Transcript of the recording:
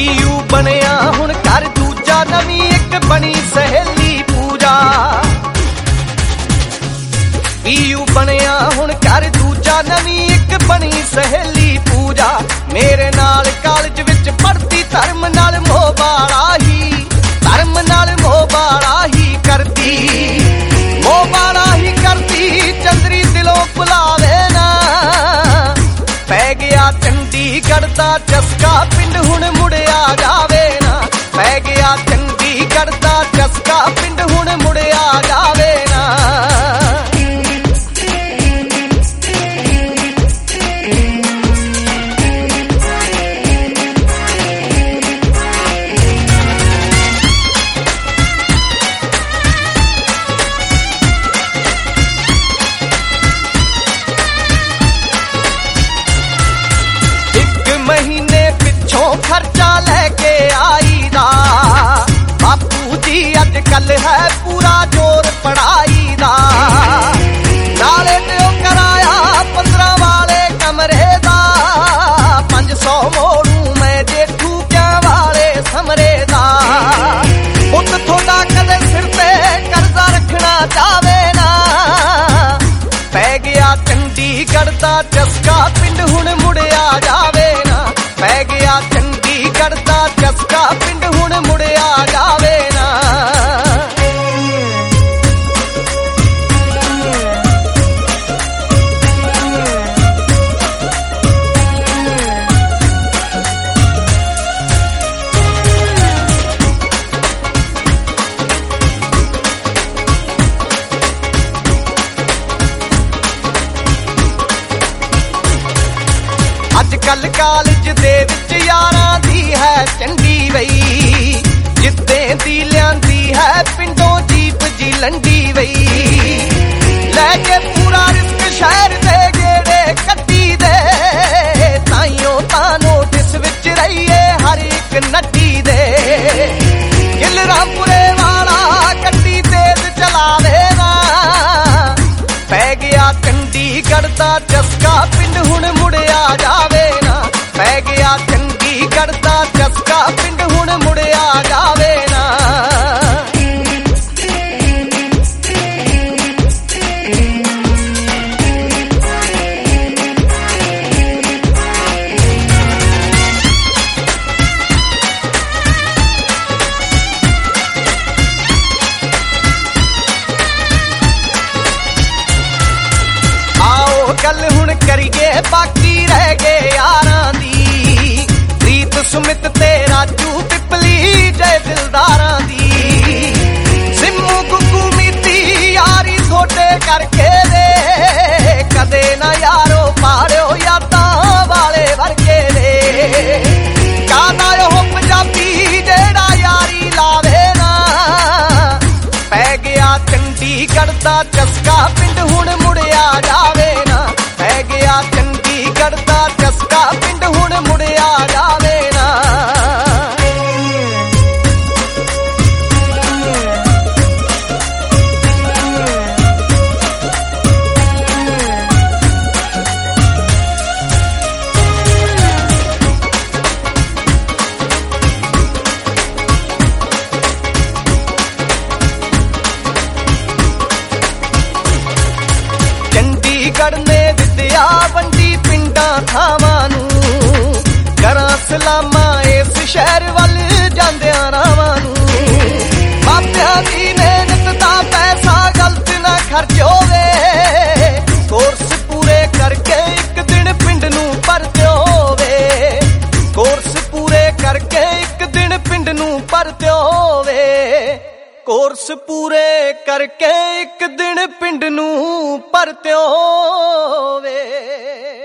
PU ਬਣਿਆ ਹੁਣ ਘਰ ਦੂਜਾ, ਨਵੀਂ ਇੱਕ ਬਣੀ ਸਹੇਲੀ ਪੂਜਾ। ਪੀਯੂ ਬਣਿਆ ਹੁਣ ਘਰ ਦੂਜਾ, ਨਵੀਂ ਇੱਕ ਬਣੀ ਸਹੇਲੀ ਪੂਜਾ। ਮੇਰੇ ਨਾਲ ਕਾਲਜ ਵਿੱਚ ਪੜ੍ਹਦੀ, ਧਰਮ ਨਾਲ ਮੋਹ ਵਾਲਾ ਹੀ, ਧਰਮ ਨਾਲ ਮੋਹ ਵਾਲਾ ਹੀ ਕਰਦੀ, ਮੋਹ ਵਾਲਾ ਹੀ ਕਰਦੀ। ਚੰਦਰੀ ਦਿਲੋਂ ਭੁਲਾਵੇ ਨਾ, ਪੈ ਗਿਆ ਚੰਡੀਗੜ੍ਹ ਦਾ ਚਸਕਾ, ਪਿੰਡ ਹੁਣ ਮੁੜਿਆ ਜਾਵੇ ਨਾ। ਪੈ ਗਿਆ ਚੰਡੀਗੜ੍ਹ ਦਾ ਚਸਕਾ, ਪਿੰਡ ਹੁਣ ਮੁੜਿਆ ਜਾਵੇ ਨਾ। महीने पिछों खर्चा लेके आई दा, बापू जी अजकल है पूरा जोर पढ़ाई दा। नाले ते कराया 15 वाले कमरे दा, 500 मोड़ू मैं जेठू क्या वाले समरे दा। पुत थोड़ा कदे सिर ते कर्जा रखना चावे ना, पै गया चंडीगढ़ दा चस्का, पिंड हुण मुड़िया जावे ना। पै गया चंडीगढ़ दा चस्का, पिंड हुण मुड़िया जावे ना। अजकल कालज दे विच यारां दी है चंडी वई, जिद्दे दी लियांदी है पिंडों जीप जी लंडी वई। लैके पूरा रिस्क शहर दे गेड़े कट्टी दे, ताइयों तां नोटिस विच रहीए हर एक नड्डी दे। गिलरामपुरे वाला गड्डी तेज चलावे ना, पै गया चंडीगढ़ दा चस्का, पिंड हुण मुड़िया जावे ना। पै गया चंडीगढ़ दा चस्का, पिंड हुण मुड़िया जावे ना। आओ गल हुण करिए बाकी रह गए यारां दी, रीत सुमित ते राजू पिपली जय दिलदारां दी। सिम्मू गुग्गू मीती यारी थोड़े करके दे, कदे ना यारो पाड़ियो यादां वाले वर्गे दे। कादा ओह पंजाबी जेड़ा यारी लावे ना, पै गया चंडीगढ़ दा चस्का, पिंड हुण मुड़िया जावे ना। पै गया चंडीगढ़ दा चस्का, पिंड हुण मुड़िया जावे ना। चंडीगढ़ ने विद्या वंडी पिंडां थावां नूं, करां सलामां इस शहर वल जांदियां रावां नूं। मापियां दी मेहनत दा पैसा गलत ना खर्च होवे, कोर्स पूरे करके एक दिन पिंड नूं परते होवे। कोर्स पूरे करके एक दिन पिंड नूं परते होवे। कोर्स पूरे करके एक दिन पिंड नूं परत्यो वे।